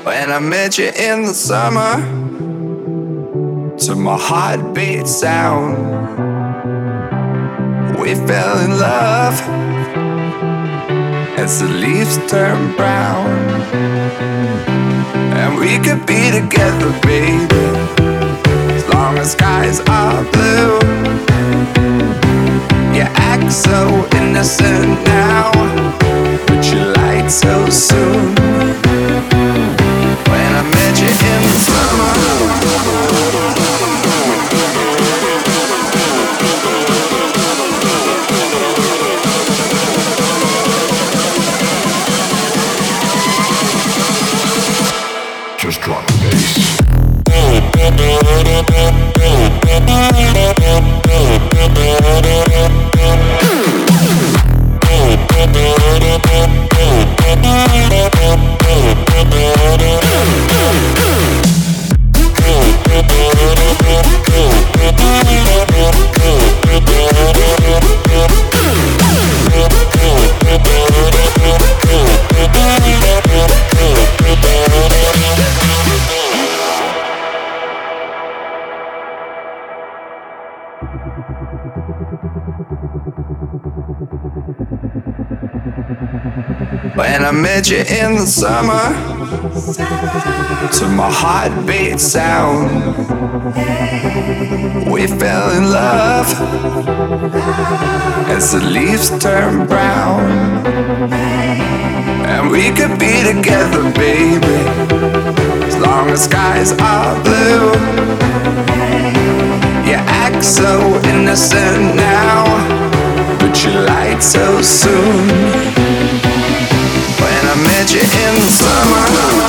When I met you in the summer, to my heartbeat sound, we fell in love as the leaves turn brown. And we could be together, baby, as long as skies are blue. You act so innocent now, but you lied so soon. When I met you in the summer, just drop the bass. when I met you in the summer, to my heartbeat sound, we fell in love as the leaves turn brown. And we could be together, baby, as long as skies are blue. You act so innocent now, but you lied so soon. When I met you in the summer,